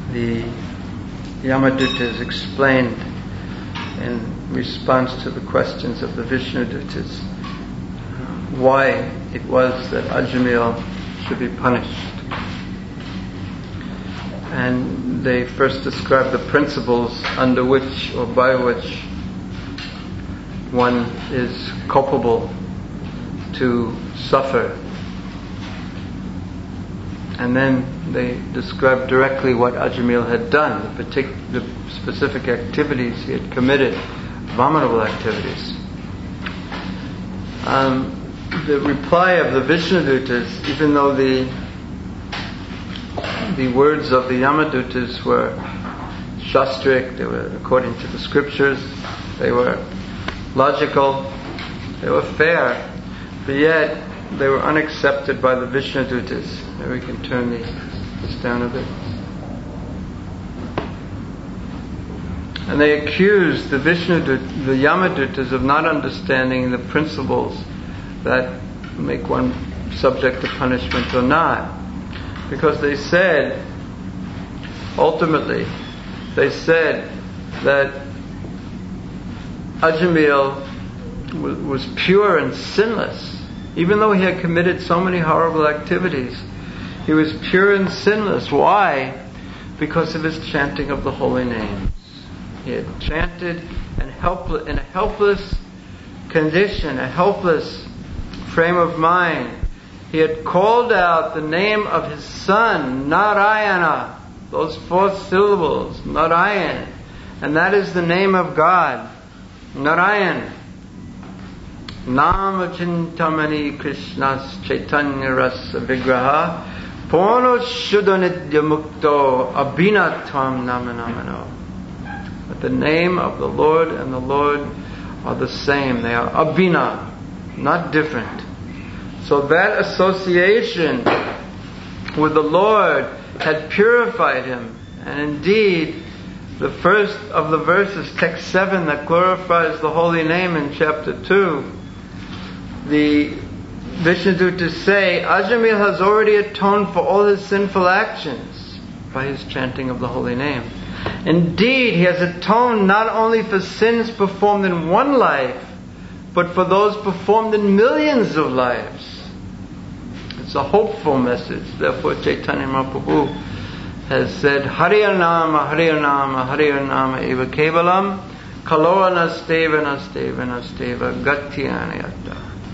the Yamadutas explained in response to the questions of the Vishnudutas why it was that Ajamil should be punished. And they first described the principles under which or by which one is culpable to suffer. And then they described directly what Ajamil had done, the specific activities he had committed, abominable activities. The reply of the Vishnudutas, even though the words of the Yamadutas were shastric, they were according to the scriptures, they were logical, they were fair, but yet they were unaccepted by the Vishnudutas. Maybe we can turn this down a bit. And they accused the Yamadutas of not understanding the principles that make one subject to punishment or not. Because they said, ultimately, they said that Ajamil was pure and sinless. Even though he had committed so many horrible activities, he was pure and sinless. Why? Because of his chanting of the holy names. He had chanted in a helpless condition, a helpless frame of mind. He had called out the name of his son, Narayana, those 4 syllables, Narayan. And that is the name of God, Narayan. Nama Chintamani Krishnas Chaitanya Rasa Vigraha Pono Shuddhanidya Mukto Abhinatvam Namanamano. But the name of the Lord and the Lord are the same. They are abhina, not different. So that association with the Lord had purified him. And indeed, the first of the verses, text 7, that glorifies the holy name in chapter 2, the Vishnudutas say, Ajamil has already atoned for all his sinful actions by his chanting of the holy name. Indeed, he has atoned not only for sins performed in one life, but for those performed in millions of lives. It's a hopeful message. Therefore, Chaitanya Mahaprabhu has said, Hariyanama, Hariyanama, Hariyanama eva kevalam, kaloa nasteva, nasteva, nasteva, gatyanayata.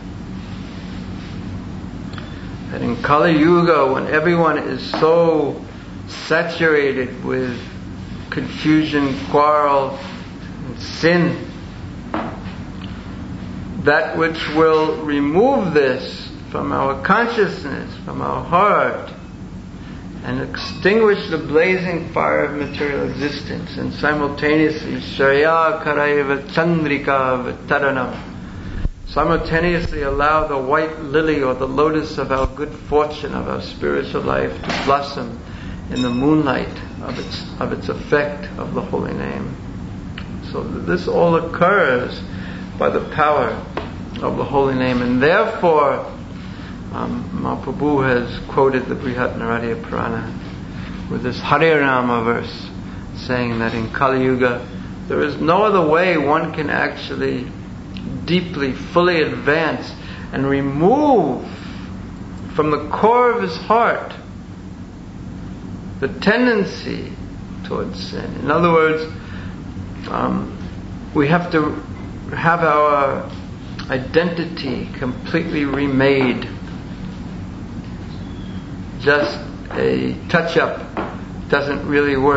That in Kali Yuga, when everyone is so saturated with confusion, quarrel, and sin, that which will remove this from our consciousness, from our heart, and extinguish the blazing fire of material existence, and simultaneously Shraya Karaiva Chandrika Vitaranam, simultaneously allow the white lily or the lotus of our good fortune, of our spiritual life, to blossom in the moonlight of its effect of the holy name. So this all occurs by the power of the holy name, and therefore Mahaprabhu has quoted the Brihat Naradiya Purana with this Harinama verse, saying that in Kali Yuga there is no other way one can actually deeply, fully advance and remove from the core of his heart the tendency towards sin. In other words, we have to have our identity completely remade. Just a touch-up doesn't really work.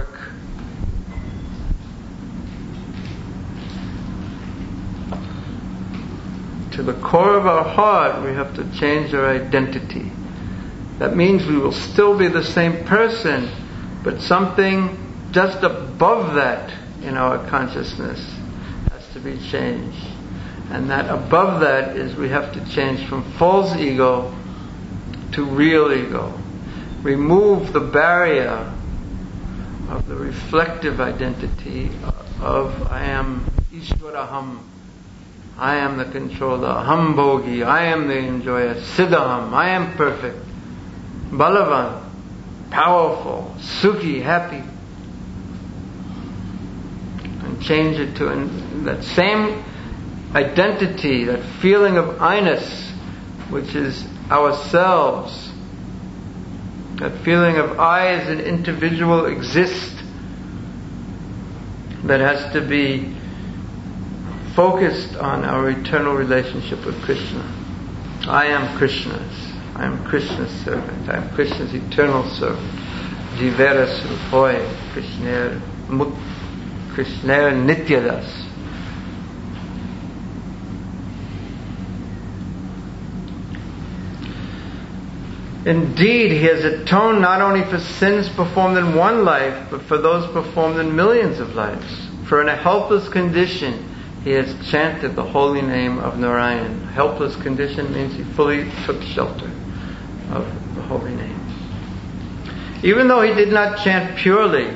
To the core of our heart, we have to change our identity. That means we will still be the same person, but something just above that in our consciousness has to be changed. And that above that is we have to change from false ego to real ego. Remove the barrier of the reflective identity of I am Ishwaraham, I am the controller, Aham Bhogi, I am the enjoyer, Siddhaham, I am perfect, Balavan, powerful, Sukhi, happy. and change it to that same identity, that feeling of I-ness, which is ourselves. That feeling of I as an individual exist, that has to be focused on our eternal relationship with Krishna. I am Krishna's. I am Krishna's servant. I am Krishna's eternal servant. Jivera Srupoy, Krishna Nityadas. Indeed, He has atoned not only for sins performed in one life, but for those performed in millions of lives. For in a helpless condition, He has chanted the holy name of Narayan. Helpless condition means He fully took shelter of the holy name. Even though He did not chant purely,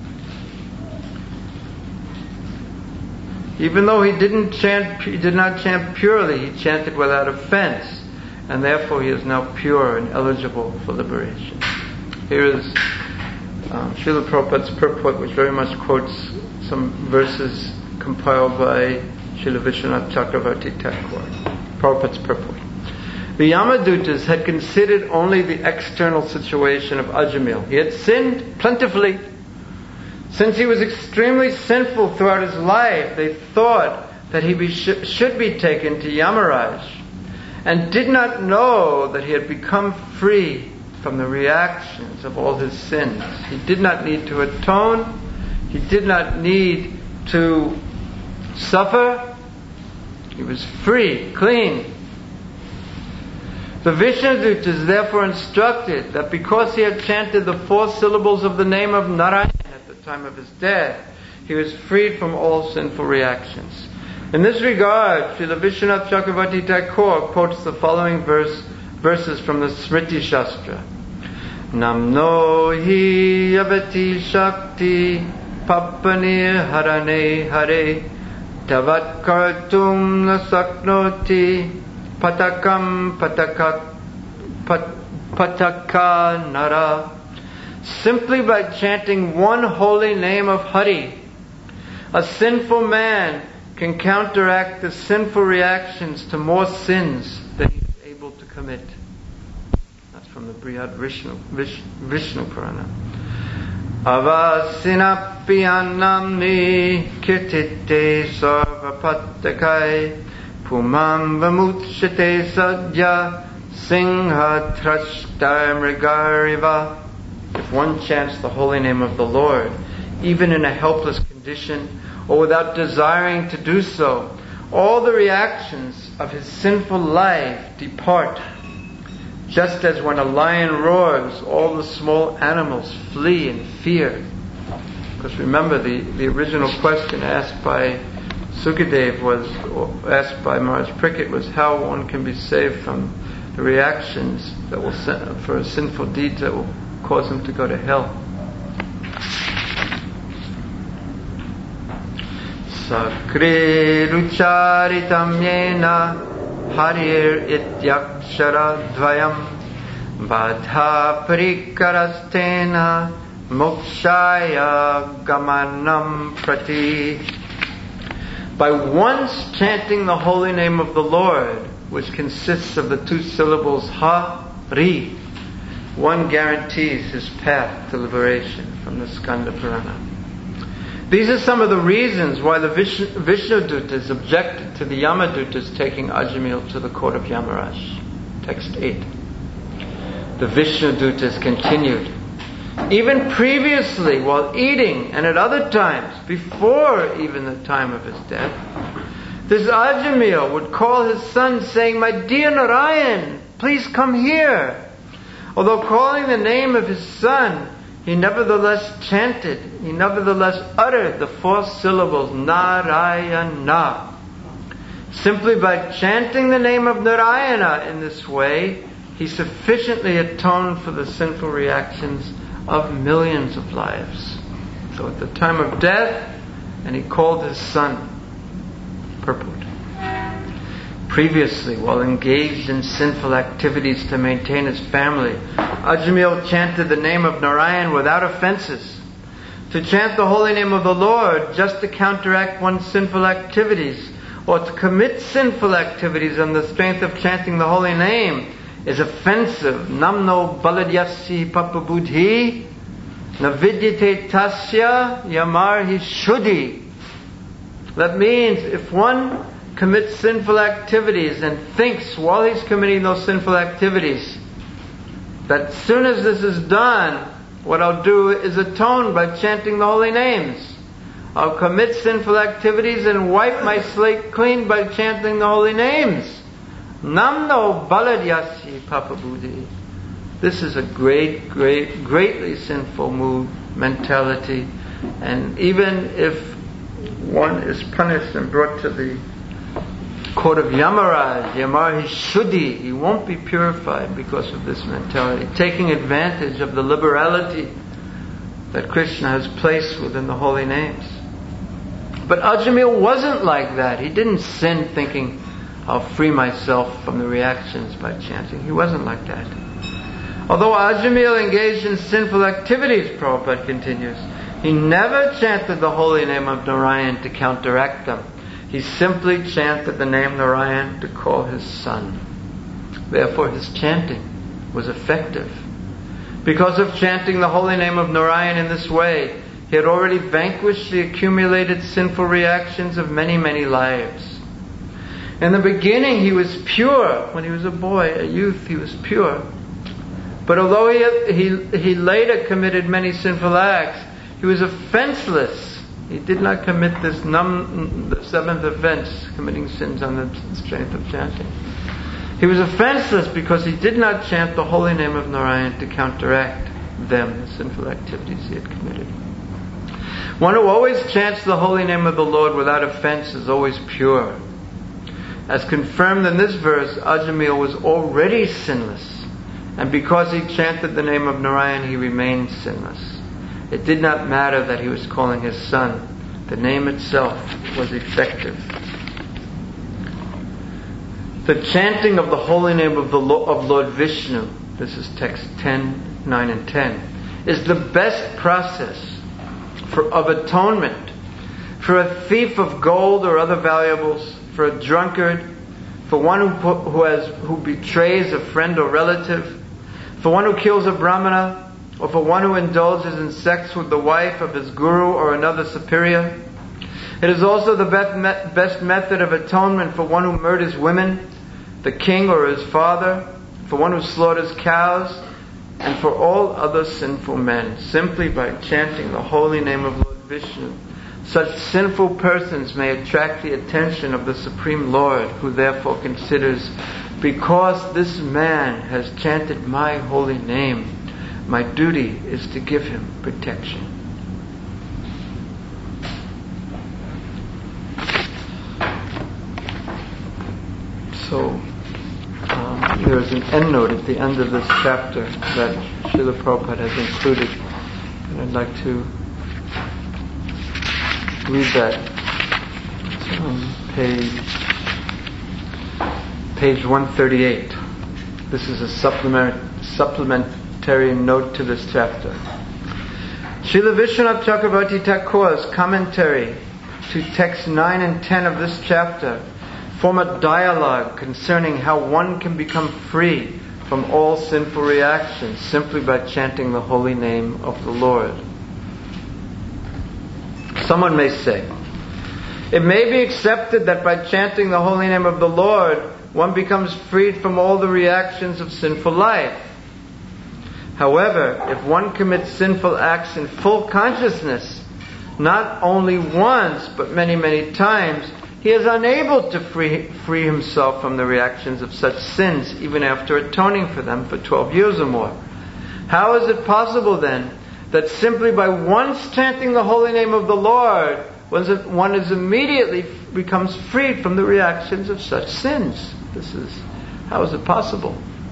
He did not chant purely, He chanted without offense. And therefore He is now pure and eligible for liberation. Here is Srila Prabhupada's purport, which very much quotes some verses compiled by Srila Vishwanath Chakravarti Thakur. Prabhupada's purport. The Yamadutas had considered only the external situation of Ajamil. He had sinned plentifully. Since he was extremely sinful throughout his life, they thought that he should be taken to Yamaraj, and did not know that he had become free from the reactions of all his sins. He did not need to atone. He did not need to suffer. He was free, clean. The Vishnudutas therefore instructed that because he had chanted the 4 syllables of the name of Narayan at the time of his death, he was freed from all sinful reactions. In this regard, Srila Vishwanath Chakravarti Thakur quotes the following verses from the Smriti Shastra. Namno hi yavati shakti papanir harane hare tavat kartum na saknoti patakam pataka nara. Simply by chanting one holy name of Hari, a sinful man can counteract the sinful reactions to more sins than he is able to commit. That's from the Brihad Vishnu Purana. Avasinapi annamni kirtite sarvapatakai pumam vamutshate sadya singha trashtar mrigariva. If one chants the holy name of the Lord, even in a helpless condition, or without desiring to do so, all the reactions of his sinful life depart. Just as when a lion roars, all the small animals flee in fear. Because remember, the original question asked by Sukadev asked by Maharaj Parikshit was how one can be saved from the reactions that will for sinful deeds that will cause him to go to hell. Sakre rucharitam yena harir ityakshara dvayam badha parikarastena mokshaya gamanam prati. By once chanting the holy name of the Lord, which consists of the 2 syllables Ha-ri, one guarantees his path to liberation from the Skanda Purana. These are some of the reasons why the Vishnudutas objected to the Yamadutas taking Ajamil to the court of Yamaraj. Text 8. The Vishnudutas continued. Even previously, while eating, and at other times, before even the time of his death, this Ajamil would call his son saying, "My dear Narayan, please come here." Although calling the name of his son, he nevertheless uttered the 4 syllables Narayana. Simply by chanting the name of Narayana in this way, he sufficiently atoned for the sinful reactions of millions of lives. So at the time of death, and he called his son. Purport. Previously, while engaged in sinful activities to maintain his family, Ajamil chanted the name of Narayan without offenses. to chant the holy name of the Lord just to counteract one's sinful activities, or to commit sinful activities on the strength of chanting the holy name, is offensive. Namno baladyasi papabudhi navidyate tasya yamarhi shuddhi. That means if one commits sinful activities and thinks while he's committing those sinful activities that as soon as this is done, what I'll do is atone by chanting the holy names. I'll commit sinful activities and wipe my slate clean by chanting the holy names. Namno baladyasi papabudhi. This is a greatly sinful mentality. And even if one is punished and brought to the court of Yamaraj, Yamarhi Shuddhi, he won't be purified because of this mentality, taking advantage of the liberality that Krishna has placed within the holy names. But Ajamil wasn't like that. He didn't sin thinking, I'll free myself from the reactions by chanting. He wasn't like that. Although Ajamil engaged in sinful activities, Prabhupada continues, he never chanted the holy name of Narayan to counteract them. He simply chanted the name Narayan to call his son. Therefore his chanting was effective. Because of chanting the holy name of Narayan in this way, he had already vanquished the accumulated sinful reactions of many, many lives. In the beginning he was pure. When he was a boy, a youth, he was pure. But although he later committed many sinful acts, he was offenseless. He did not commit the seventh offense, committing sins on the strength of chanting. He was offenseless because he did not chant the holy name of Narayan to counteract them, the sinful activities he had committed. One who always chants the holy name of the Lord without offense is always pure. As confirmed in this verse, Ajamil was already sinless. And because he chanted the name of Narayan, he remained sinless. It did not matter that he was calling his son. The name itself was effective. The chanting of the holy name of Lord Vishnu, this is text 10, 9 and 10, is the best process of atonement for a thief of gold or other valuables, for a drunkard, for one who betrays a friend or relative, for one who kills a brahmana, or for one who indulges in sex with the wife of his guru or another superior. It is also the best method of atonement for one who murders women, the king or his father, for one who slaughters cows, and for all other sinful men, simply by chanting the holy name of Lord Vishnu. Such sinful persons may attract the attention of the Supreme Lord, who therefore considers, because this man has chanted my holy name, my duty is to give him protection. So, there is an endnote at the end of this chapter that Srila Prabhupada has included, and I'd like to read that. It's on page 138. This is a supplementary note to this chapter. Srila Vishwanath Chakravarti Thakur's commentary to texts 9 and 10 of this chapter form a dialogue concerning how one can become free from all sinful reactions simply by chanting the holy name of the Lord. Someone may say, it may be accepted that by chanting the holy name of the Lord, one becomes freed from all the reactions of sinful life. However, if one commits sinful acts in full consciousness, not only once, but many, many times, he is unable to free himself from the reactions of such sins, even after atoning for them for 12 years or more. How is it possible then that simply by once chanting the holy name of the Lord, one is immediately becomes freed from the reactions of such sins? How is it possible?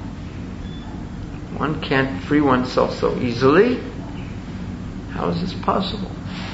One can't free oneself so easily. How is this possible?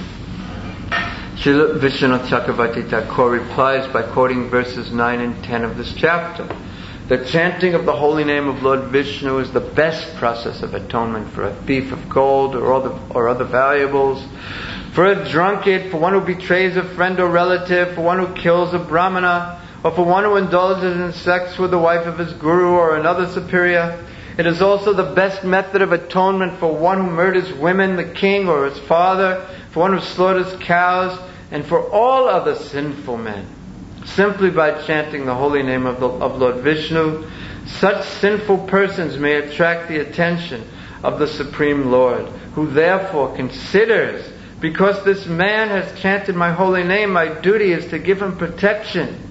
Srila Vishwanath Chakravarti Thakur replies by quoting verses 9 and 10 of this chapter. The chanting of the holy name of Lord Vishnu is the best process of atonement for a thief of gold or other valuables, for a drunkard, for one who betrays a friend or relative, for one who kills a brahmana, or for one who indulges in sex with the wife of his guru or another superior. It is also the best method of atonement for one who murders women, the king or his father, for one who slaughters cows, and for all other sinful men. Simply by chanting the holy name of Lord Vishnu, such sinful persons may attract the attention of the Supreme Lord, who therefore considers, because this man has chanted my holy name, my duty is to give him protection.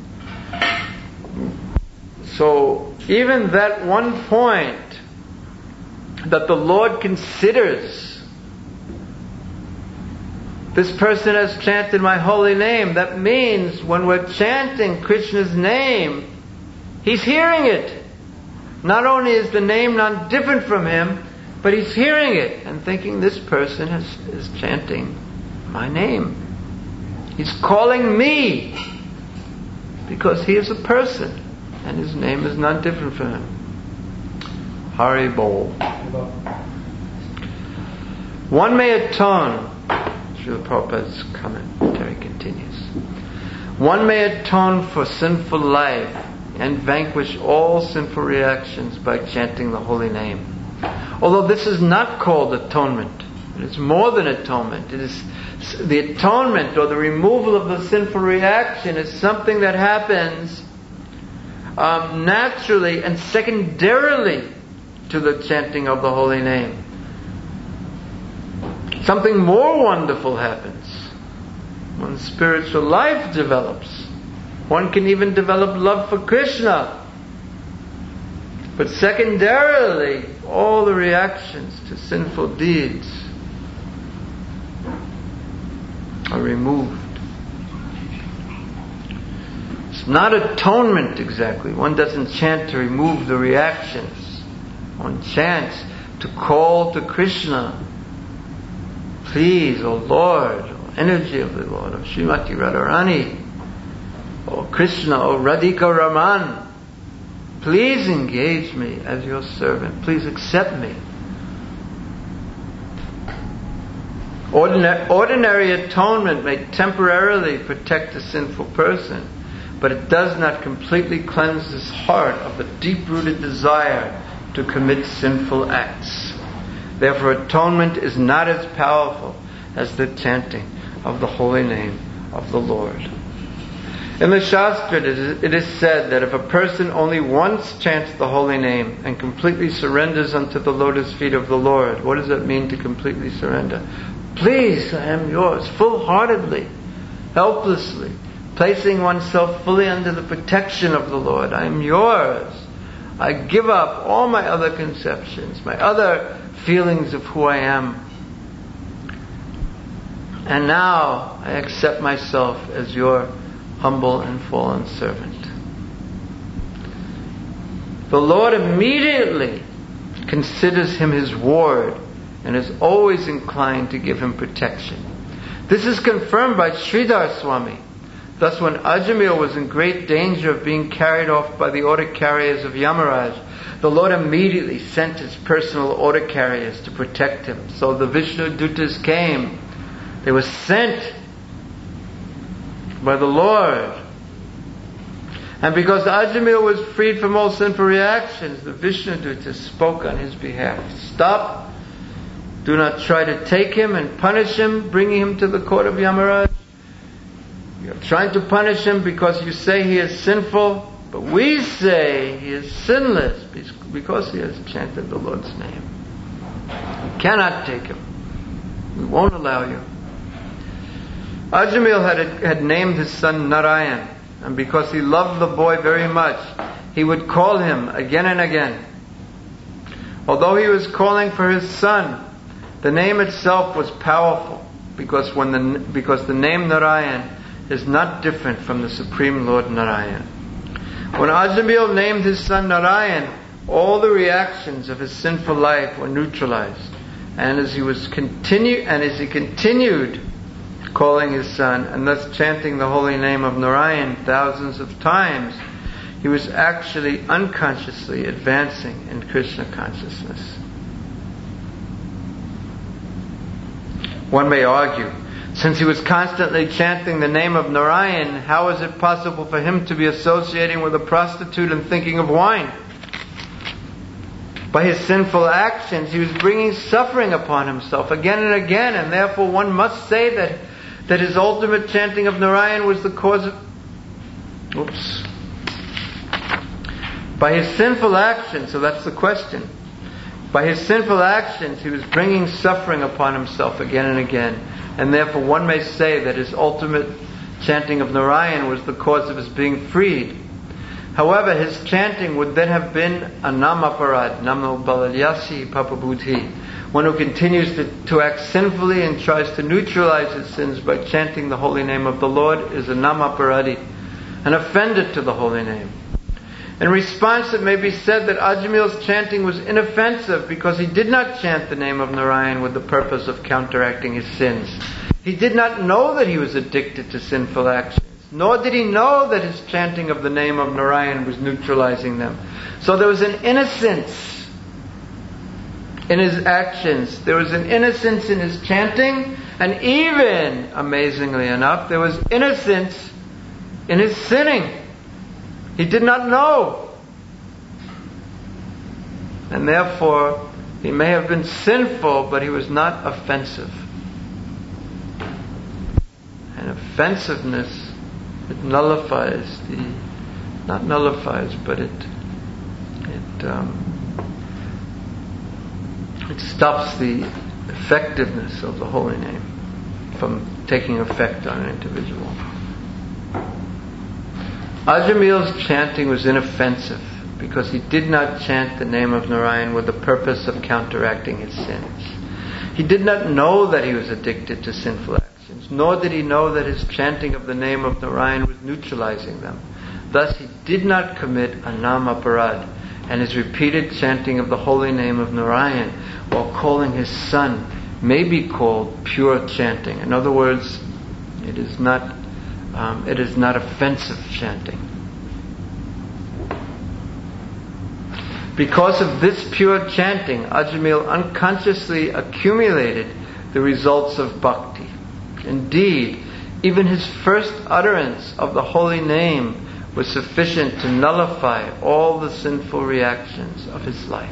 So even that one point that the Lord considers, this person has chanted my holy name, that means when we're chanting Krishna's name, He's hearing it. Not only is the name not different from Him, but He's hearing it and thinking this person is chanting my name. He's calling me because he is a person and his name is not different from him. Hari Bol. One may atone. Srila Prabhupada's commentary continues. One may atone for sinful life and vanquish all sinful reactions by chanting the holy name. Although this is not called atonement. It is more than atonement. It is the atonement or the removal of the sinful reaction is something that happens naturally and secondarily to the chanting of the holy name. Something more wonderful happens when spiritual life develops. One can even develop love for Krishna. But secondarily, all the reactions to sinful deeds are removed. It's not atonement exactly. One doesn't chant to remove the reactions. One chants to call to Krishna. Please, O Lord, O energy of the Lord, O Srimati Radharani, O Krishna, O Radhika Raman, please engage me as your servant. Please accept me. Ordinary atonement may temporarily protect a sinful person, but it does not completely cleanse his heart of a deep-rooted desire to commit sinful acts. Therefore, atonement is not as powerful as the chanting of the holy name of the Lord. In the Shastra, it is said that if a person only once chants the holy name and completely surrenders unto the lotus feet of the Lord, what does that mean to completely surrender? Please, I am yours, full-heartedly, helplessly, placing oneself fully under the protection of the Lord. I am yours. I give up all my other conceptions, my other feelings of who I am. And now I accept myself as your humble and fallen servant. The Lord immediately considers him his ward and is always inclined to give him protection. This is confirmed by Sridhar Swami. Thus, when Ajamil was in great danger of being carried off by the order carriers of Yamaraj, the Lord immediately sent his personal order carriers to protect him. So the Vishnu Dutas came. They were sent by the Lord. And because Ajamil was freed from all sinful reactions, the Vishnu Dutas spoke on his behalf. Stop. Do not try to take him and punish him, bringing him to the court of Yamaraj. You are trying to punish him because you say he is sinful, but we say he is sinless because he has chanted the Lord's name. You cannot take him. We won't allow you. Ajamil had named his son Narayan, and because he loved the boy very much, he would call him again and again. Although he was calling for his son, the name itself was powerful because the name Narayan is not different from the Supreme Lord Narayan. When Ajamil named his son Narayan, all the reactions of his sinful life were neutralized. And as he continued calling his son and thus chanting the holy name of Narayan thousands of times, he was actually unconsciously advancing in Krishna consciousness. One may argue, since he was constantly chanting the name of Narayan, how is it possible for him to be associating with a prostitute and thinking of wine? By his sinful actions, he was bringing suffering upon himself again and again, and therefore one must say that his ultimate chanting of Narayan was the cause of... By his sinful actions, so that's the question. By his sinful actions, he was bringing suffering upon himself again and again, and therefore one may say that his ultimate chanting of Narayan was the cause of his being freed. However, his chanting would then have been a namaparad, namo balalyasi papabudhi. One who continues to act sinfully and tries to neutralize his sins by chanting the holy name of the Lord is a namaparadi, an offender to the holy name. In response, it may be said that Ajamil's chanting was inoffensive because he did not chant the name of Narayan with the purpose of counteracting his sins. He did not know that he was addicted to sinful actions, nor did he know that his chanting of the name of Narayan was neutralizing them. So there was an innocence in his actions. There was an innocence in his chanting, and even, amazingly enough, there was innocence in his sinning. He did not know. And therefore, he may have been sinful, but he was not offensive. And offensiveness, it nullifies not nullifies, but it stops the effectiveness of the holy name from taking effect on an individual. Ajamil's chanting was inoffensive because he did not chant the name of Narayan with the purpose of counteracting his sins. He did not know that he was addicted to sinful actions, nor did he know that his chanting of the name of Narayan was neutralizing them. Thus he did not commit a namaparad, and his repeated chanting of the holy name of Narayan while calling his son may be called pure chanting. In other words, it is not offensive chanting. Because of this pure chanting, Ajamil unconsciously accumulated the results of bhakti. Indeed, even his first utterance of the holy name was sufficient to nullify all the sinful reactions of his life.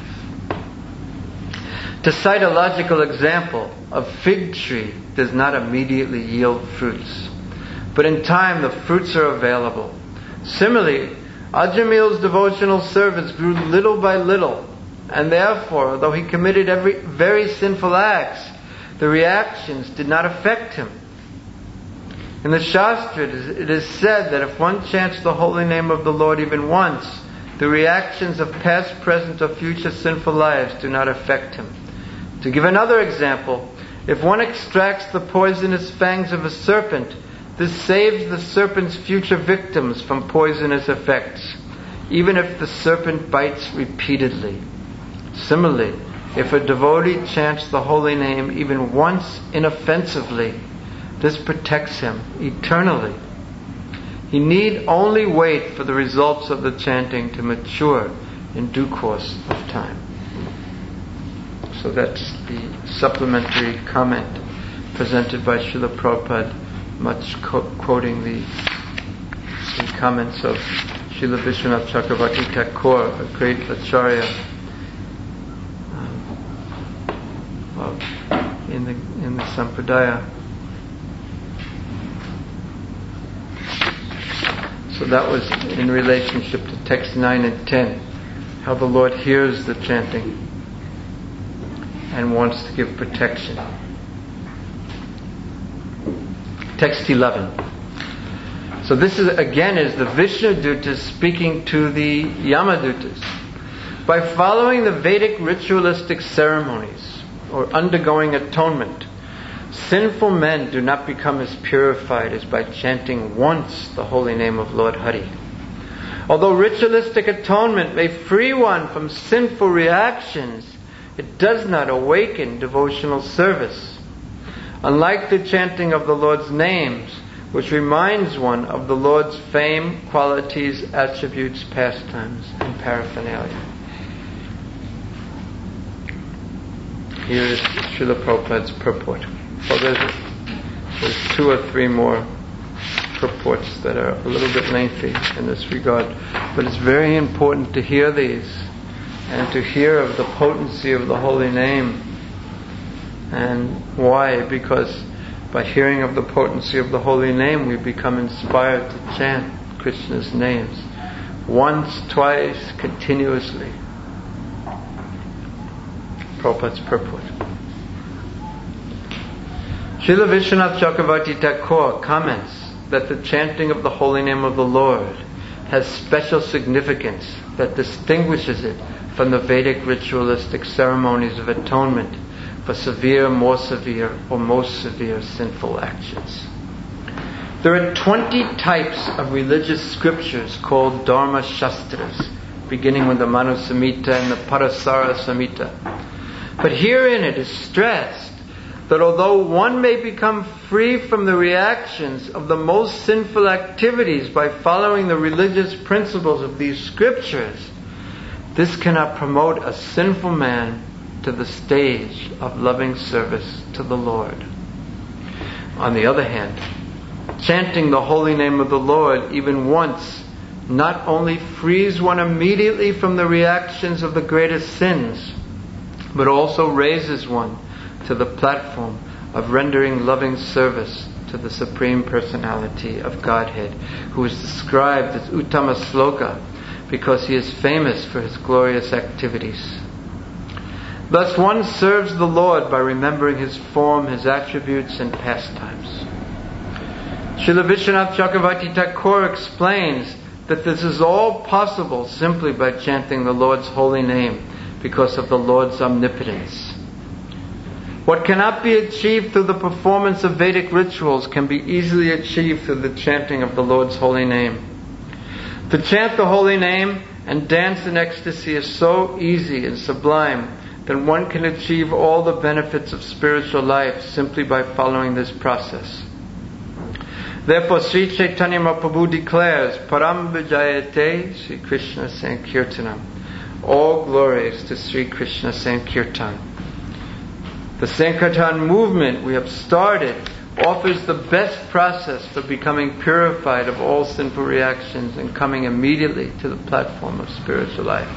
To cite a logical example, a fig tree does not immediately yield fruits, but in time the fruits are available. Similarly, Ajamil's devotional service grew little by little, and therefore, though he committed very sinful acts, the reactions did not affect him. In the Shastras, it is said that if one chants the holy name of the Lord even once, the reactions of past, present, or future sinful lives do not affect him. To give another example, if one extracts the poisonous fangs of a serpent, this saves the serpent's future victims from poisonous effects, even if the serpent bites repeatedly. Similarly, if a devotee chants the holy name even once inoffensively, this protects him eternally. He need only wait for the results of the chanting to mature in due course of time. So that's the supplementary comment presented by Srila Prabhupada, much quoting the comments of Srila Vishwanath Chakravarti Thakur, a great acharya in the Sampradaya. So that was in relationship to text 9 and 10, how the Lord hears the chanting and wants to give protection. Text 11. So this is the Vishnu Dutas speaking to the Yamadutas. By following the Vedic ritualistic ceremonies or undergoing atonement, sinful men do not become as purified as by chanting once the holy name of Lord Hari. Although ritualistic atonement may free one from sinful reactions, it does not awaken devotional service. Unlike the chanting of the Lord's names, which reminds one of the Lord's fame, qualities, attributes, pastimes, and paraphernalia. Here is Srila Prabhupada's purport. Well, there's 2 or 3 more purports that are a little bit lengthy in this regard, but it's very important to hear these and to hear of the potency of the holy name. And why? Because by hearing of the potency of the holy name, we become inspired to chant Krishna's names once, twice, continuously. Prabhupada's purport. Srila Vishwanath Chakravarti Thakur comments that the chanting of the holy name of the Lord has special significance that distinguishes it from the Vedic ritualistic ceremonies of atonement for severe, more severe, or most severe sinful actions. There are 20 types of religious scriptures called Dharma Shastras, beginning with the Manu Samhita and the Parasara Samhita. But herein it is stressed that although one may become free from the reactions of the most sinful activities by following the religious principles of these scriptures, this cannot promote a sinful man to the stage of loving service to the Lord. On the other hand, chanting the holy name of the Lord even once not only frees one immediately from the reactions of the greatest sins, but also raises one to the platform of rendering loving service to the Supreme Personality of Godhead, who is described as Uttama Sloka because he is famous for his glorious activities. Thus one serves the Lord by remembering his form, his attributes, and pastimes. Srila Vishwanath Chakravarti Thakur explains that this is all possible simply by chanting the Lord's holy name because of the Lord's omnipotence. What cannot be achieved through the performance of Vedic rituals can be easily achieved through the chanting of the Lord's holy name. To chant the holy name and dance in ecstasy is so easy and sublime that one can achieve all the benefits of spiritual life simply by following this process. Therefore, Sri Chaitanya Mahaprabhu declares, Param Vijayate Sri Krishna Sankirtanam. All glories to Sri Krishna Sankirtan. The Sankirtan movement we have started offers the best process for becoming purified of all sinful reactions and coming immediately to the platform of spiritual life.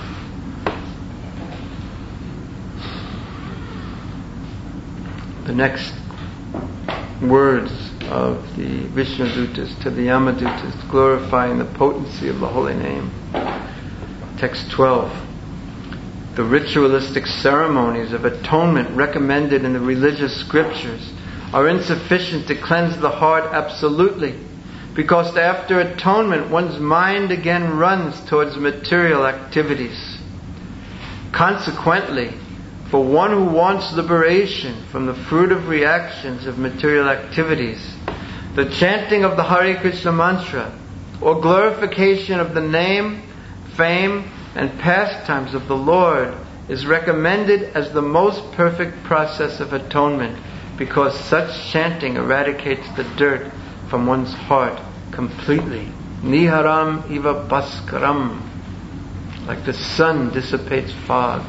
The next words of the Vishnudutas to the Yamadutas glorifying the potency of the holy name. Text 12. The ritualistic ceremonies of atonement recommended in the religious scriptures are insufficient to cleanse the heart absolutely, because after atonement one's mind again runs towards material activities. Consequently, for one who wants liberation from the fruit of reactions of material activities, the chanting of the Hare Krishna mantra or glorification of the name, fame, and pastimes of the Lord is recommended as the most perfect process of atonement, because such chanting eradicates the dirt from one's heart completely. Niharam iva bhaskaram, like the sun dissipates fog.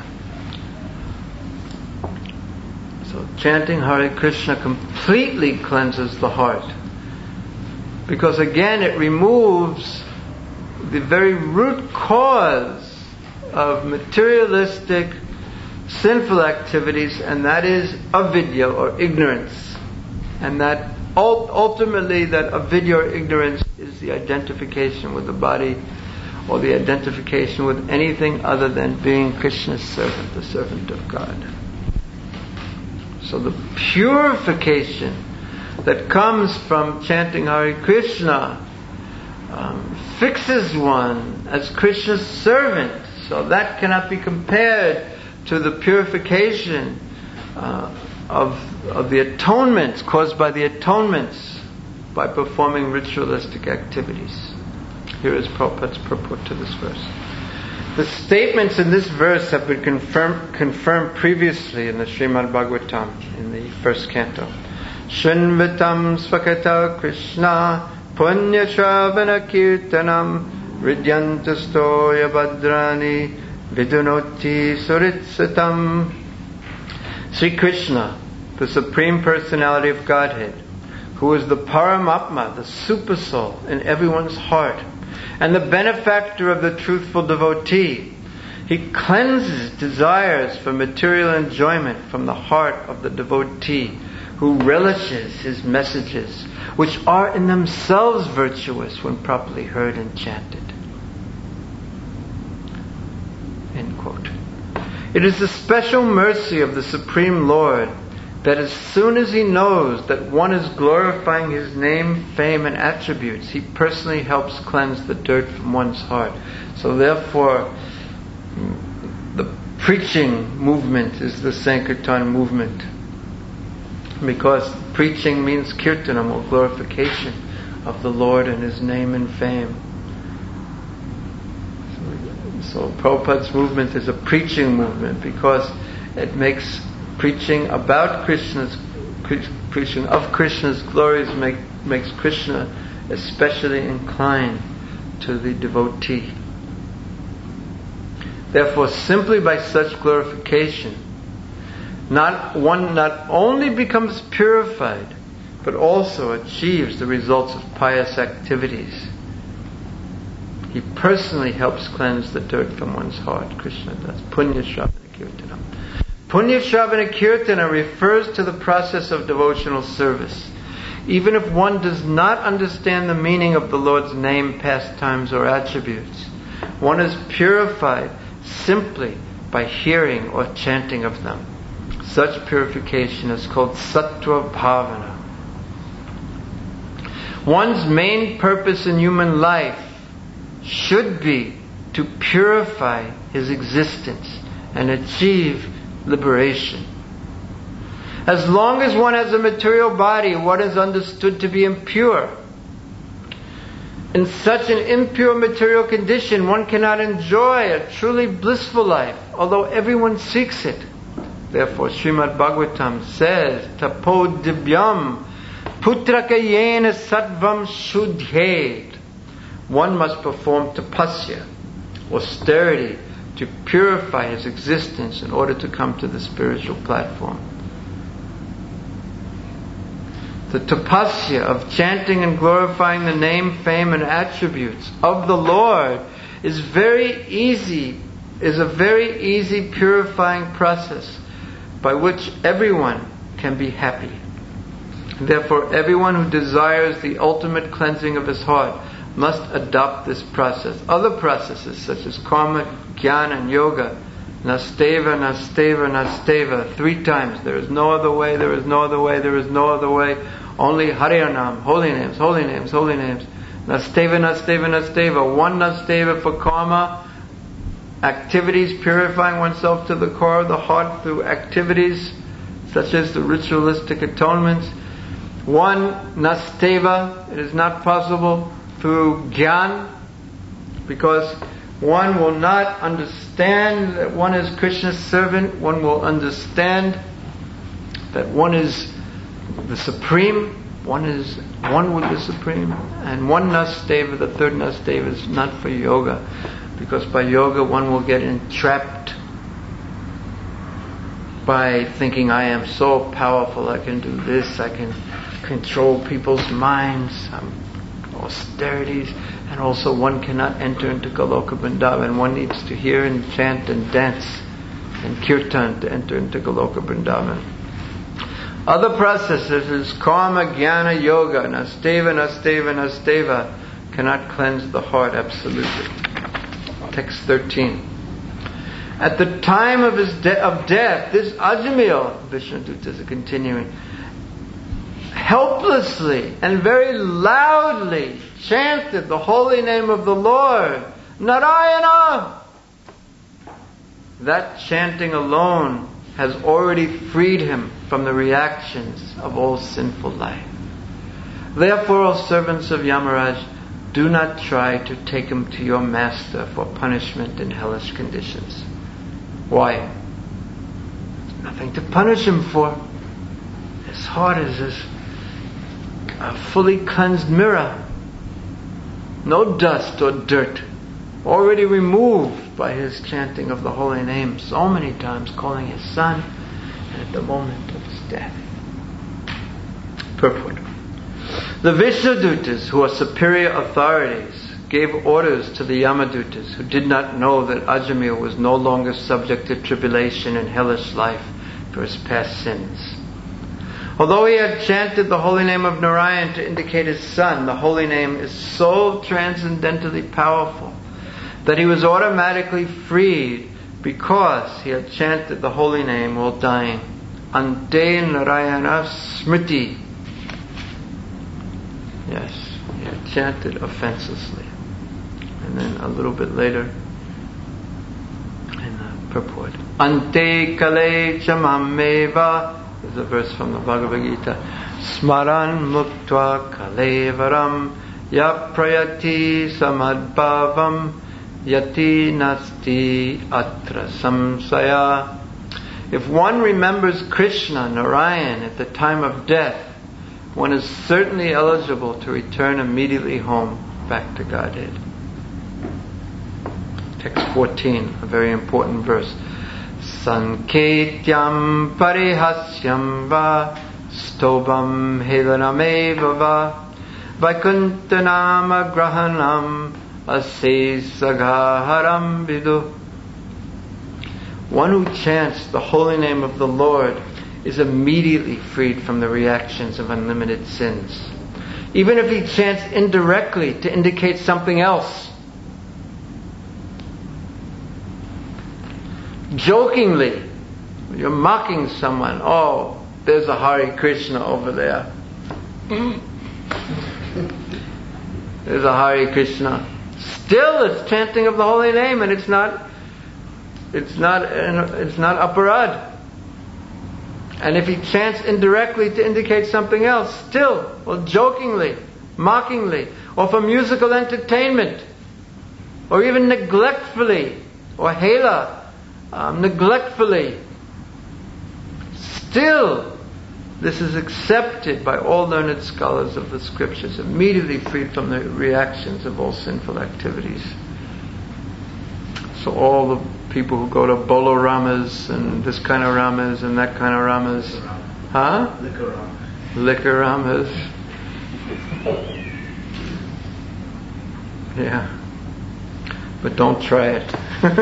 So chanting Hare Krishna completely cleanses the heart, because again it removes the very root cause of materialistic sinful activities, and that is avidya or ignorance. And that ultimately that avidya or ignorance is the identification with the body or the identification with anything other than being Krishna's servant, the servant of God. So the purification that comes from chanting Hare Krishna fixes one as Krishna's servant. So that cannot be compared to the purification of the atonements caused by the atonements by performing ritualistic activities. Here is Prabhupada's purport to this verse. The statements in this verse have been confirmed previously in the Srimad Bhagavatam in the first canto. Shinvatam Svakata Krishna Punya Shravana Kirtanam Ridyantastoya Bhadrani Vidunoti Suritsatam. Sri Krishna, the Supreme Personality of Godhead, who is the Paramatma, the Super Soul in everyone's heart, and the benefactor of the truthful devotee, he cleanses desires for material enjoyment from the heart of the devotee, who relishes his messages, which are in themselves virtuous when properly heard and chanted. End quote. It is the special mercy of the Supreme Lord that as soon as he knows that one is glorifying his name, fame, and attributes, he personally helps cleanse the dirt from one's heart. So therefore, the preaching movement is the Sankirtan movement. Because preaching means kirtanam, or glorification of the Lord and His name and fame. So Prabhupada's movement is a preaching movement because it makes preaching about preaching of Krishna's glories makes Krishna especially inclined to the devotee. Therefore, simply by such glorification, one not only becomes purified, but also achieves the results of pious activities. He personally helps cleanse the dirt from one's heart. Krishna does. Punya Shravana Kirtana. Punya Shravana Kirtana refers to the process of devotional service. Even if one does not understand the meaning of the Lord's name, pastimes, or attributes, one is purified simply by hearing or chanting of them. Such purification is called Sattva Bhavana. One's main purpose in human life should be to purify his existence and achieve liberation. As long as one has a material body, one is understood to be impure. In such an impure material condition, one cannot enjoy a truly blissful life, although everyone seeks it. Therefore, Srimad Bhagavatam says, Tapo Divyam Putrakayena Sattvam Shuddhet. One must perform tapasya, austerity, to purify his existence in order to come to the spiritual platform. The tapasya of chanting and glorifying the name, fame, and attributes of the Lord is a very easy purifying process by which everyone can be happy. Therefore, everyone who desires the ultimate cleansing of his heart must adopt this process. Other processes such as karma, jnana, and yoga, nasteva, nasteva, nasteva, 3 times. There is no other way, there is no other way, there is no other way. Only Harinam, holy names, holy names, holy names. Nasteva, nasteva, nasteva. 1 nasteva for karma, activities, purifying oneself to the core of the heart through activities such as the ritualistic atonements. 1 nasteva, it is not possible through jnana, because one will not understand that one is Krishna's servant. One will understand that one is the Supreme. One is one with the Supreme. And 1 nasteva, the 3rd nasteva, is not for yoga, because by yoga one will get entrapped by thinking, I am so powerful, I can do this, I can control people's minds, austerities, and also one cannot enter into Goloka Vrindavan. One needs to hear and chant and dance and kirtan to enter into Goloka Vrindavan. Other processes is karma, jnana, yoga, nasteva, nasteva, nasteva, cannot cleanse the heart absolutely. Text 13. At the time of his of death, this Ajamil, Vishnudutta is continuing, helplessly and very loudly chanted the holy name of the Lord, Narayana. That chanting alone has already freed him from the reactions of all sinful life. Therefore, O servants of Yamaraj, do not try to take him to your master for punishment in hellish conditions. Why? There's nothing to punish him for. His heart is as a fully cleansed mirror. No dust or dirt. Already removed by his chanting of the holy name so many times, calling his son, and at the moment of his death. Purport. The Vishnudutas, who are superior authorities, gave orders to the Yamadutas, who did not know that Ajamil was no longer subject to tribulation and hellish life for his past sins. Although he had chanted the holy name of Narayan to indicate his son, the holy name is so transcendently powerful that he was automatically freed because he had chanted the holy name while dying. Ante Narayana Smriti. Yes, he had chanted offenselessly. And then a little bit later, in the purport, Ante Kale Chamameva, is a verse from the Bhagavad Gita. Smaran Muktva Kalevaram Yaprayati Samadbhavam Yati Nasti Atra Samsaya. If one remembers Krishna, Narayan, at the time of death, one is certainly eligible to return immediately home, back to Godhead. Text 14, a very important verse. Sanketyam parihasyam va stobam helanameva va vaikuntanama grahanam ase saghaharam vidu. One who chants the holy name of the Lord is immediately freed from the reactions of unlimited sins. Even if he chants indirectly to indicate something else. Jokingly, you're mocking someone. Oh, there's a Hare Krishna over there. There's a Hare Krishna. Still, it's chanting of the holy name, and it's not aparad. And if he chants indirectly to indicate something else, still, or jokingly, mockingly, or for musical entertainment, or even neglectfully, or hela, neglectfully, still, this is accepted by all learned scholars of the scriptures, immediately freed from the reactions of all sinful activities. So all the people who go to bolo ramas and this kind of ramas and that kind of ramas, huh? Liquor ramas. Yeah, but don't try it.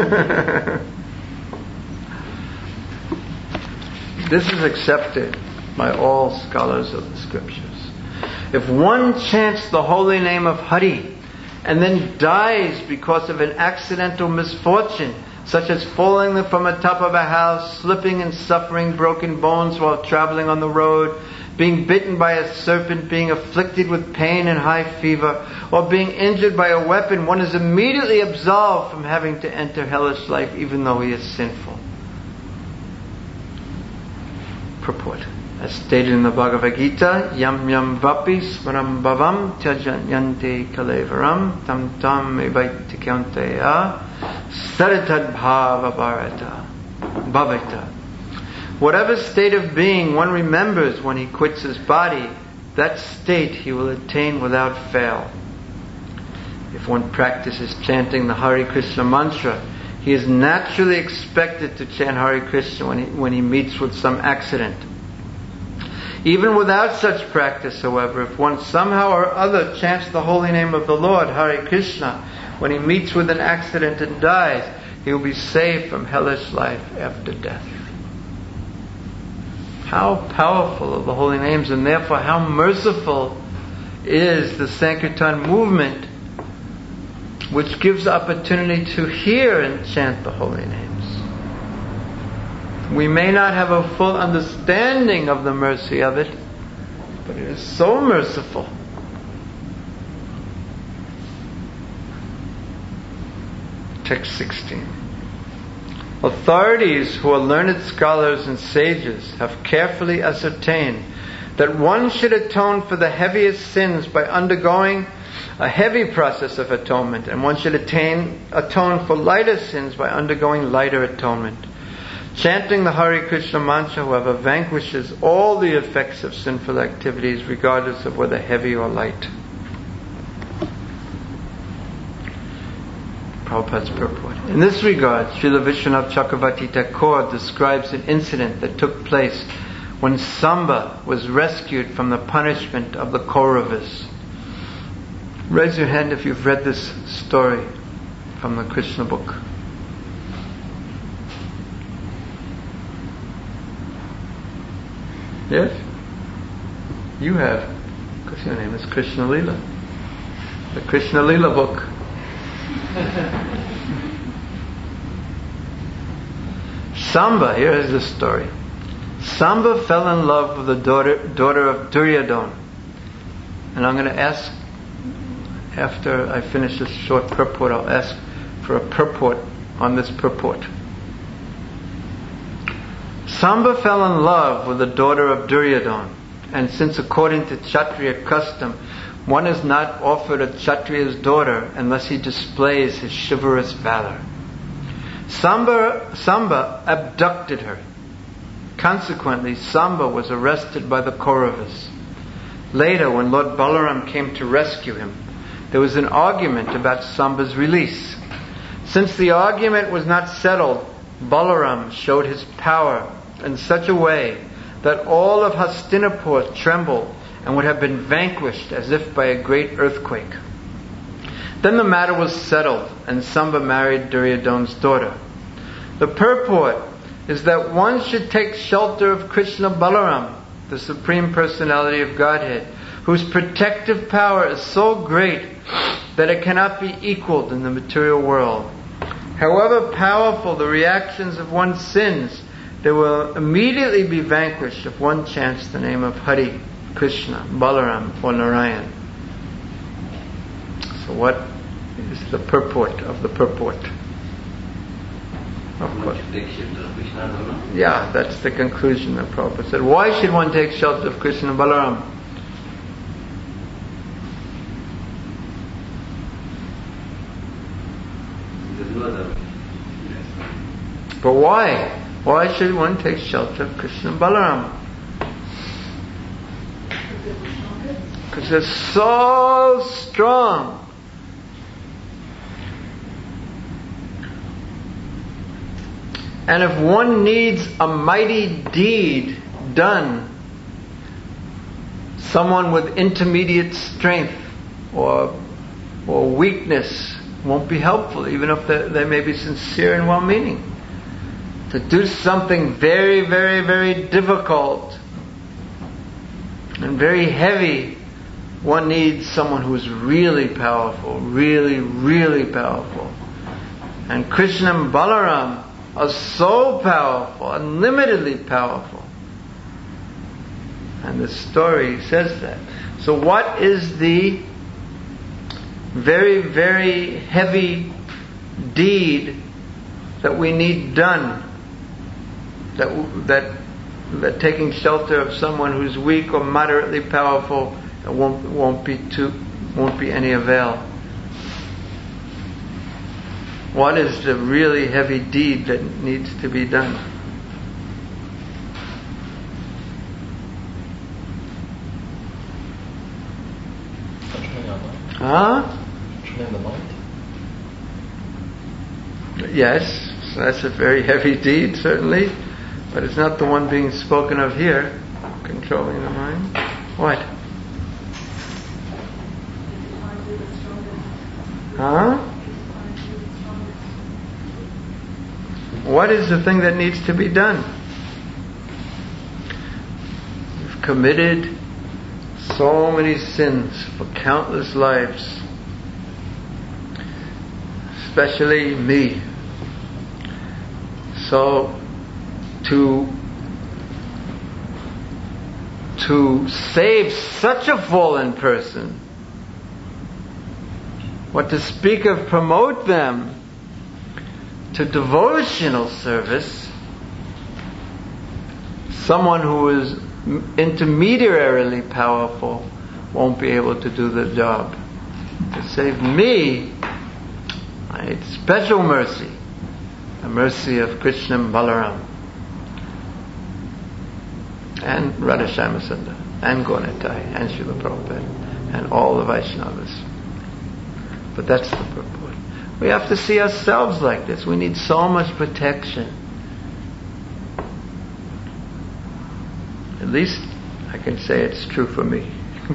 This is accepted by all scholars of the scriptures. If one chants the holy name of Hari and then dies because of an accidental misfortune, such as falling from the top of a house, slipping and suffering broken bones while traveling on the road, being bitten by a serpent, being afflicted with pain and high fever, or being injured by a weapon, one is immediately absolved from having to enter hellish life even though he is sinful. Purport. As stated in the Bhagavad Gita, Yam yam vapi smaram bhavam tyajanyante kalevaram tam tam evaiti kyanteya saritad bhava bhavata. Whatever state of being one remembers when he quits his body, that state he will attain without fail. If one practices chanting the Hare Krishna mantra, he is naturally expected to chant Hare Krishna when he meets with some accident. Even without such practice, however, if one somehow or other chants the holy name of the Lord, Hare Krishna, when he meets with an accident and dies, he will be saved from hellish life after death. How powerful are the holy names, and therefore how merciful is the Sankirtan movement, which gives opportunity to hear and chant the holy names. We may not have a full understanding of the mercy of it, but it is so merciful. Text 16. Authorities who are learned scholars and sages have carefully ascertained that one should atone for the heaviest sins by undergoing a heavy process of atonement, and one should atone for lighter sins by undergoing lighter atonement. Chanting the Hare Krishna mantra, however, vanquishes all the effects of sinful activities, regardless of whether heavy or light. Prabhupada's purport. In this regard, Srila Vishwanath Chakravarti Thakur describes an incident that took place when Samba was rescued from the punishment of the Kauravas. Raise your hand if you've read this story from the Krishna book. Yes? You have, because your name is Krishna Leela. The Krishna Leela book. Samba, here is the story. Samba fell in love with the daughter of Duryodhana. And I'm going to ask, after I finish this short purport, I'll ask for a purport on this purport. Samba fell in love with the daughter of Duryodhana, and since according to Kshatriya custom, one is not offered a Kshatriya's daughter unless he displays his chivalrous valor. Samba abducted her. Consequently, Samba was arrested by the Kauravas. Later, when Lord Balaram came to rescue him, there was an argument about Samba's release. Since the argument was not settled, Balaram showed his power in such a way that all of Hastinapur trembled and would have been vanquished as if by a great earthquake. Then the matter was settled, and Samba married Duryodhana's daughter. The purport is that one should take shelter of Krishna Balaram, the Supreme Personality of Godhead, whose protective power is so great that it cannot be equaled in the material world. However powerful the reactions of one's sins, they will immediately be vanquished if one chants the name of Hari, Krishna, Balaram, or Narayan. So what is the purport of the purport? Of course. Yeah, that's the conclusion that Prabhupada said. Why should one take shelter of Krishna and Balaram? But why? Why should one take shelter of Krishna and Balaram? Because they're so strong. And if one needs a mighty deed done, someone with intermediate strength or weakness won't be helpful, even if they may be sincere and well-meaning. To do something very, very, very difficult and very heavy, one needs someone who's really powerful, really, really powerful. And Krishna and Balaram are so powerful, unlimitedly powerful. And the story says that. So what is the very, very heavy deed that we need done? That taking shelter of someone who's weak or moderately powerful won't be any avail. What is the really heavy deed that needs to be done? Controlling the mind. Yes, so that's a very heavy deed, certainly, but it's not the one being spoken of here. Controlling the mind. What? What is the thing that needs to be done? We've committed so many sins for countless lives, especially me. So to save such a fallen person, what to speak of promote them to devotional service, someone who is intermediarily powerful won't be able to do the job. To save me, I need special mercy, the mercy of Krishna and Balaram. and Radhashama Sundar, and Gauranitai, and Srila Prabhupada, and all the Vaishnavas. But that's the purport. We have to see ourselves like this. We need so much protection. At least I can say it's true for me.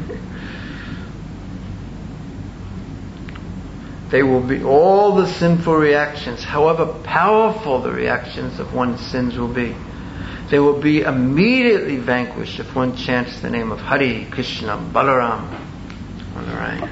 They will be all the sinful reactions, however powerful the reactions of one's sins will be. They will be immediately vanquished if one chants the name of Hari, Krishna, Balaram on the right.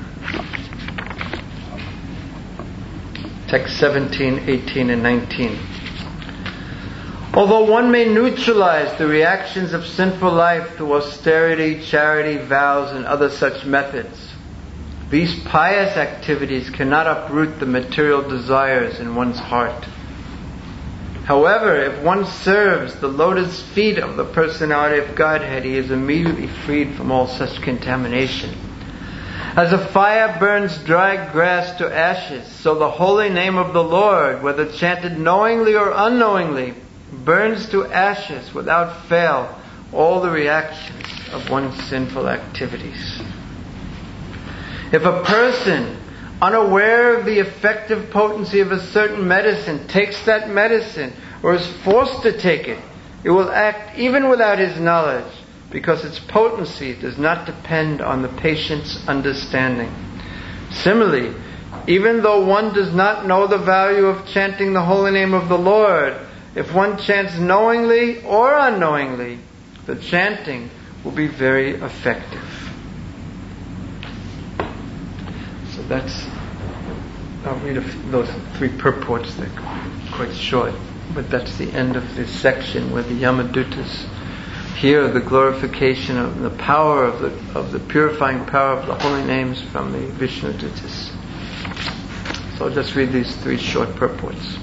Text 17, 18 and 19. Although one may neutralize the reactions of sinful life through austerity, charity, vows, and other such methods, these pious activities cannot uproot the material desires in one's heart. However, if one serves the lotus feet of the personality of Godhead, he is immediately freed from all such contamination. As a fire burns dry grass to ashes, so the holy name of the Lord, whether chanted knowingly or unknowingly, burns to ashes without fail all the reactions of one's sinful activities. If a person, unaware of the effective potency of a certain medicine, takes that medicine or is forced to take it, it will act even without his knowledge, because its potency does not depend on the patient's understanding. Similarly, even though one does not know the value of chanting the holy name of the Lord, if one chants knowingly or unknowingly, the chanting will be very effective. So I'll read those three purports. They're quite short, but that's the end of this section where the Yamadutas hear the glorification of the power of the purifying power of the holy names from the Vishnu Dutas. So I'll just read these three short purports.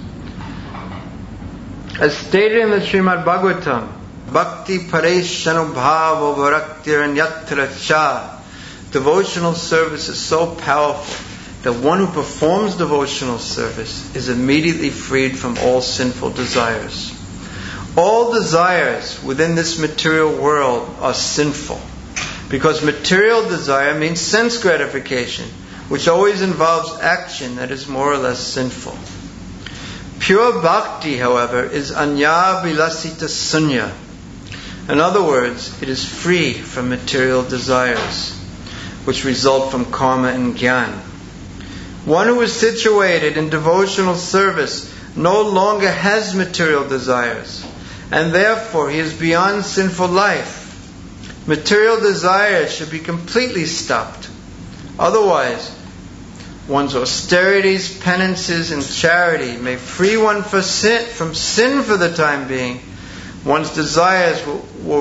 As stated in the Srimad Bhagavatam, Bhakti Pareshanubhava Varaktiranyatra Cha, devotional service is so powerful that one who performs devotional service is immediately freed from all sinful desires. All desires within this material world are sinful, because material desire means sense gratification, which always involves action that is more or less sinful. Pure bhakti, however, is anya vilasita sunya. In other words, it is free from material desires, which result from karma and jnana. One who is situated in devotional service no longer has material desires, and therefore he is beyond sinful life. Material desires should be completely stopped. Otherwise, one's austerities, penances, and charity may free one from sin for the time being. One's desires will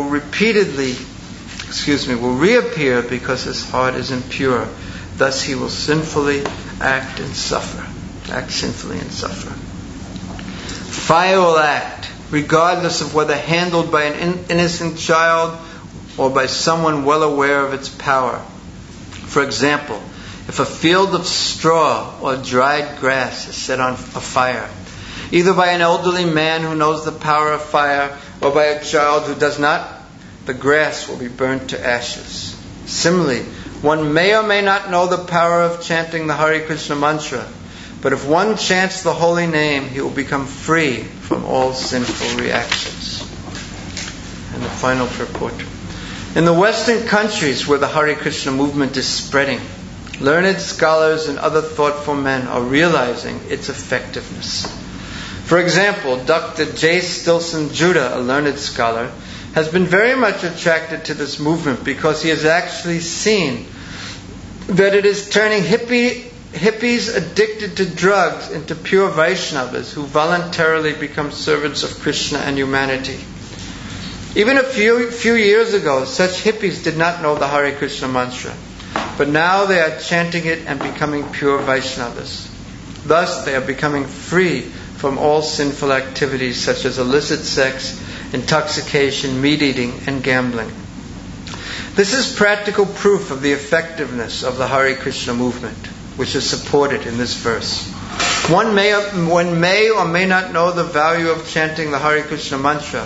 reappear because his heart is impure. Thus he will sinfully act sinfully and suffer. Fire will act, regardless of whether handled by an innocent child or by someone well aware of its power. For example, if a field of straw or dried grass is set on fire, either by an elderly man who knows the power of fire or by a child who does not, the grass will be burnt to ashes. Similarly, one may or may not know the power of chanting the Hare Krishna mantra, but if one chants the holy name, he will become free from all sinful reactions. And the final purport. In the Western countries where the Hare Krishna movement is spreading, learned scholars and other thoughtful men are realizing its effectiveness. For example, Dr. J. Stilson Judah, a learned scholar, has been very much attracted to this movement because he has actually seen that it is turning hippies addicted to drugs into pure Vaishnavas who voluntarily become servants of Krishna and humanity. Even a few years ago, such hippies did not know the Hare Krishna mantra, but now they are chanting it and becoming pure Vaishnavas. Thus, they are becoming free from all sinful activities such as illicit sex, intoxication, meat eating, and gambling. This is practical proof of the effectiveness of the Hare Krishna movement, which is supported in this verse. One may or may not know the value of chanting the Hare Krishna mantra,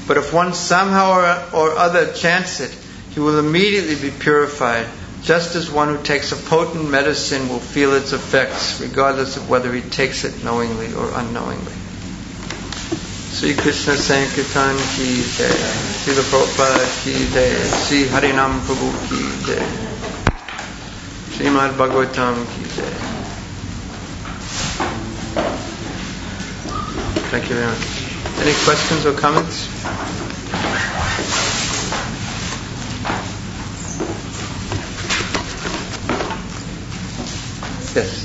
But if one somehow or other chants it, he will immediately be purified, just as one who takes a potent medicine will feel its effects, regardless of whether he takes it knowingly or unknowingly. Sri Krishna Sankirtan ki jai, Srila Prabhupada ki jai, Sri Harinam Prabhu ki jai, Srimad Bhagavatam ki jai. Thank you very much. Any questions or comments? Yes.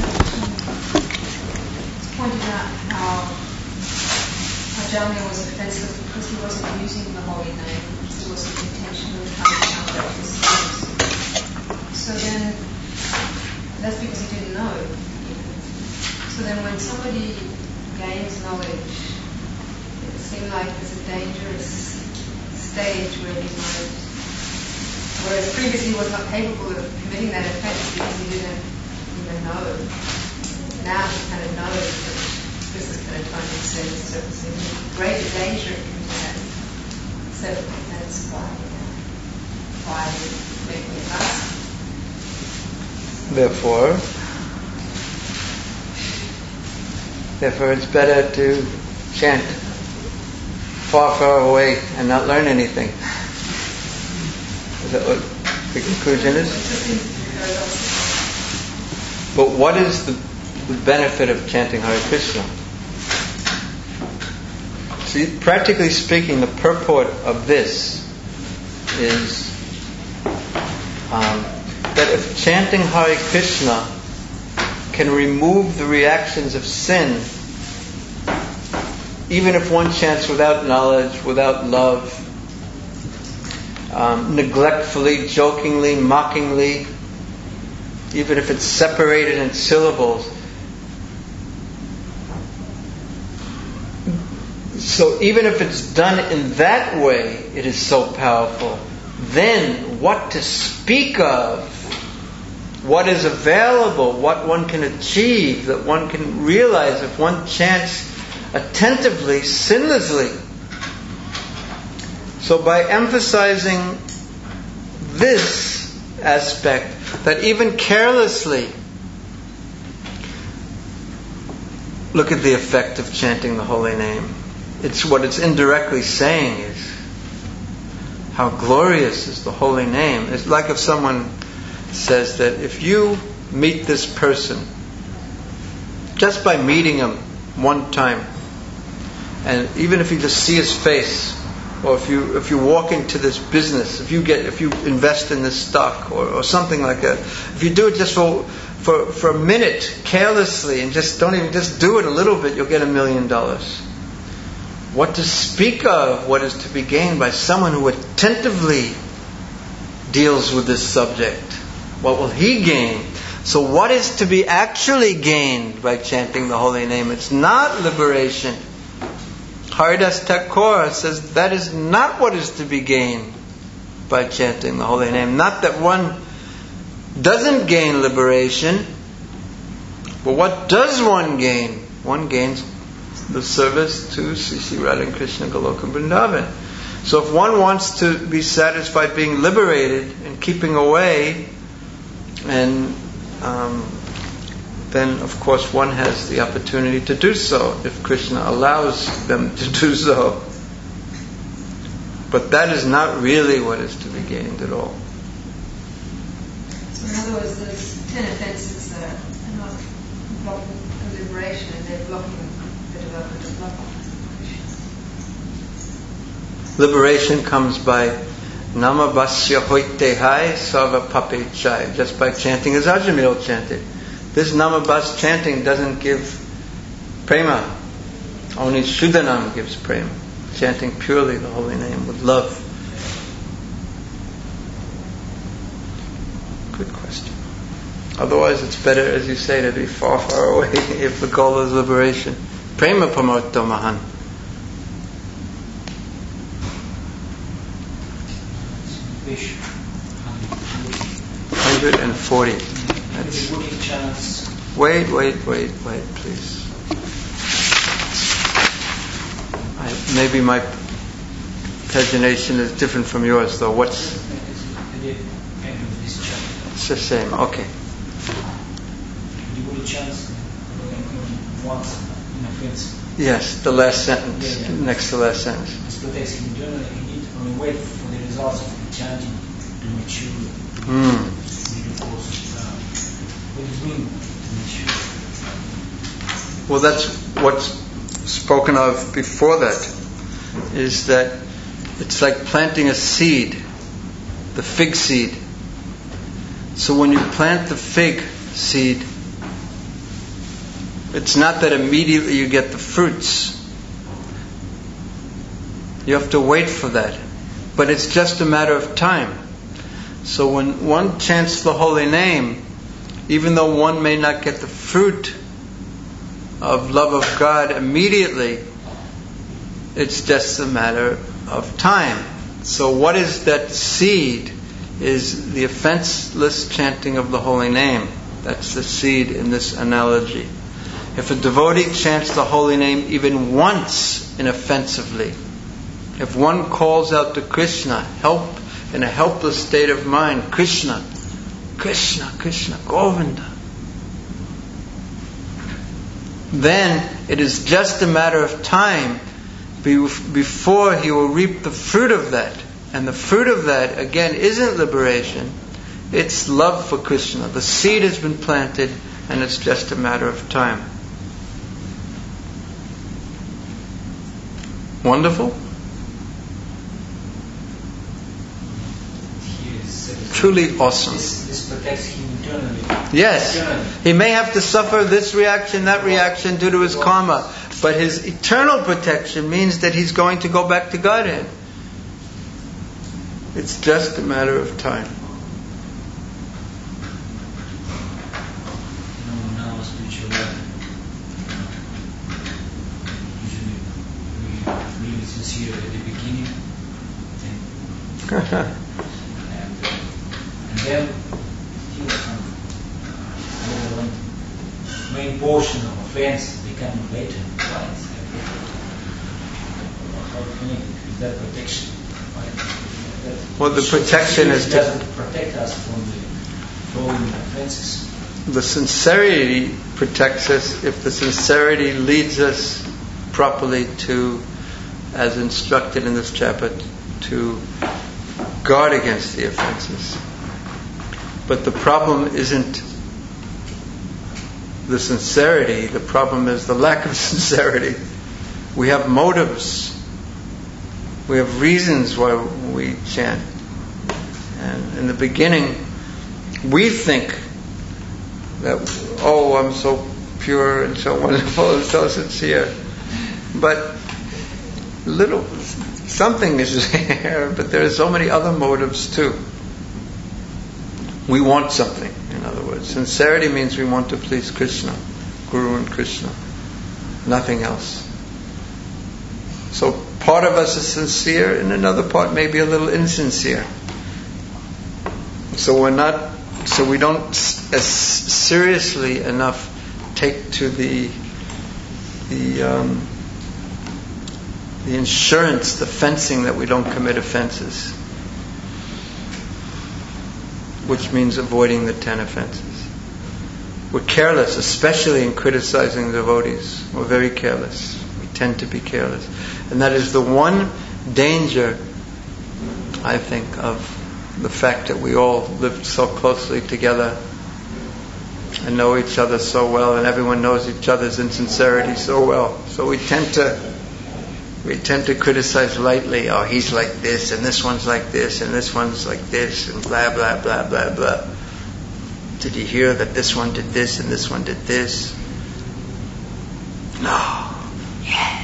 It's pointed out how Jamya was offensive because he wasn't using the holy name, because he wasn't intentionally coming out of his sins. So then, that's because he didn't know. So then when somebody gains knowledge, it seemed like there's a dangerous stage where he might, whereas previously he was not capable of committing that offense because he didn't even know. Now he kind of knows that this is going to try and exert itself. So he's in greater danger of committing that set of offense by making it us. Therefore it's better to chant far, far away and not learn anything. Is that what the conclusion is? But what is the benefit of chanting Hare Krishna? See, practically speaking, the purport of this is that if chanting Hare Krishna can remove the reactions of sin, even if one chants without knowledge, without love, neglectfully, jokingly, mockingly, even if it's separated in syllables. So even if it's done in that way, it is so powerful. Then what to speak of, what is available, what one can achieve, that one can realize if one chants attentively, sinlessly. So by emphasizing this aspect, that even carelessly, look at the effect of chanting the holy name. It's what it's indirectly saying is how glorious is the holy name. It's like if someone says that if you meet this person, just by meeting him one time, and even if you just see his face, or if you walk into this business, if you invest in this stock or something like that, if you do it just for a minute, carelessly, and just do it a little bit, you'll get $1 million. What to speak of, what is to be gained by someone who attentively deals with this subject? What will he gain? So what is to be actually gained by chanting the holy name? It's not liberation. Haridas Thakur says that is not what is to be gained by chanting the holy name. Not that one doesn't gain liberation, but what does one gain? One gains the service to Sri Sri Radha and Krishna Goloka Vrindavan. So if one wants to be satisfied being liberated and keeping away, and then of course one has the opportunity to do so if Krishna allows them to do so. But that is not really what is to be gained at all. So in other words, there's 10 offences that are not blocking the liberation, and they're blocking the development of love. Liberation comes by Nama Vasya Hoite Hai Sarva Pape Chai, just by chanting as Ajamil chanted. This Nama Vas chanting doesn't give prema. Only Shuddhanam gives prema. Chanting purely the holy name with love. Good question. Otherwise it's better, as you say, to be far, far away if the goal is liberation. Prema Pamotto Mahan. 140. Wait, please. Maybe my pagination is different from yours, though. What's? At the end of this chapter. It's the same. Okay. The Buddha chants once in offense. Yes, the last sentence, Yeah. next to the last sentence. This protects him internally. He needs only wait for the results of the chanting to mature. Because what does it mean to mature? Well, that's what's spoken of before that, is that it's like planting a seed, the fig seed. So when you plant the fig seed, it's not that immediately you get the fruits. You have to wait for that. But it's just a matter of time. So when one chants the holy name, even though one may not get the fruit of love of God immediately, it's just a matter of time. So what is that seed? Is the offenseless chanting of the holy name. That's the seed in this analogy. If a devotee chants the holy name even once inoffensively, if one calls out to Krishna, help in a helpless state of mind, Krishna, Krishna, Krishna, Govinda, then it is just a matter of time before he will reap the fruit of that. And the fruit of that, again, isn't liberation. It's love for Krishna. The seed has been planted, and it's just a matter of time. Wonderful? Truly awesome. This protects him internally. Yes. He may have to suffer this reaction, that reaction due to his karma. But his eternal protection means that he's going to go back to Godhead. It's just a matter of time. In our spiritual life, usually we are really sincere at the beginning, and then still some main portion of offense becoming later. How connected with that protection? Well, the protection is doesn't protect us from the flowing offenses. The sincerity protects us if the sincerity leads us properly to, as instructed in this chapter, to guard against the offenses. But the problem isn't the sincerity, the problem is the lack of sincerity. We have motives. We have reasons why we chant. And in the beginning, we think that, oh, I'm so pure and so wonderful and so sincere. But something is there, but there are so many other motives too. We want something, in other words. Sincerity means we want to please Krishna, Guru and Krishna. Nothing else. So part of us is sincere, and another part may be a little insincere. So we don't as seriously enough take to the insurance, the fencing that we don't commit offenses, which means avoiding the 10 offenses. We're careless, especially in criticizing devotees. We're very careless. We tend to be careless. And that is the one danger, I think, of the fact that we all live so closely together and know each other so well, and everyone knows each other's insincerity so well. So we tend to criticize lightly. Oh, he's like this, and this one's like this, and this one's like this, and blah blah blah blah blah. Did you hear that this one did this and this one did this? No. Yeah.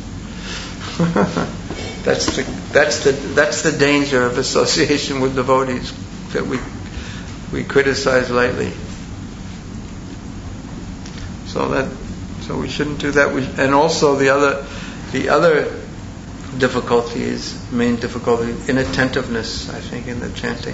That's the danger of association with devotees, that we criticize lightly. So we shouldn't do that. And also the other difficulty is inattentiveness, I think, in the chanting,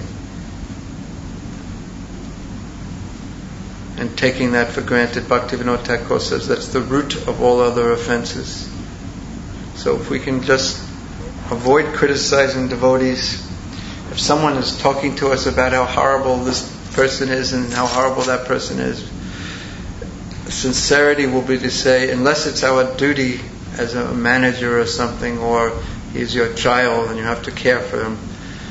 and taking that for granted. Bhaktivinoda Thakur says that's the root of all other offenses. So if we can just avoid criticizing devotees. If someone is talking to us about how horrible this person is and how horrible that person is, sincerity will be to say, unless it's our duty as a manager or something, or he's your child and you have to care for him,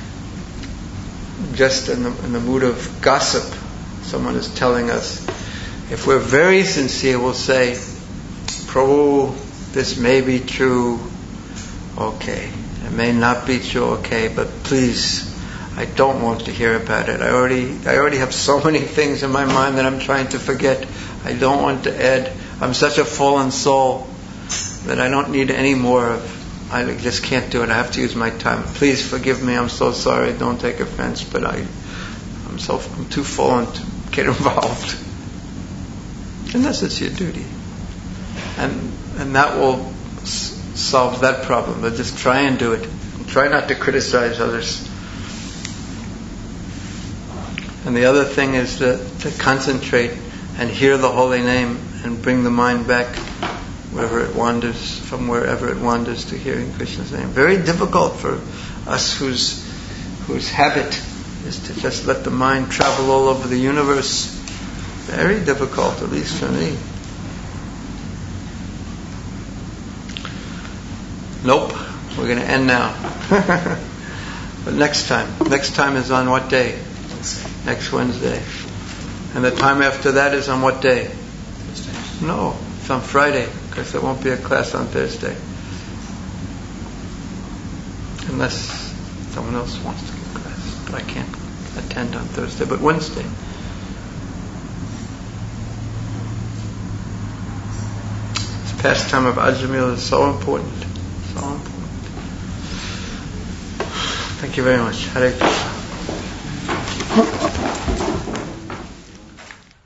just in the mood of gossip, someone is telling us, if we're very sincere, we'll say, Prabhu, this may be true, okay. It may not be true, okay, but please, I don't want to hear about it. I already have so many things in my mind that I'm trying to forget. I don't want to add. I'm such a fallen soul that I don't need any more of. I just can't do it. I have to use my time. Please forgive me. I'm so sorry. Don't take offense, but I'm too fallen to get involved. Unless it's your duty, and that will solve that problem. But just try and do it. Try not to criticize others. And the other thing is to concentrate and hear the holy name and bring the mind back wherever it wanders, from wherever it wanders, to hearing Krishna's name. Very difficult for us whose habit is to just let the mind travel all over the universe. Very difficult, at least for me. Nope, we're going to end now. But next time is on what day? Next Wednesday. And the time after that is on what day? Thursday. No, it's on Friday, because there won't be a class on Thursday. Unless someone else wants to give a class. But I can't attend on Thursday, but Wednesday. This pastime of Ajamil is so important. So important. Thank you very much. Hare Krishna.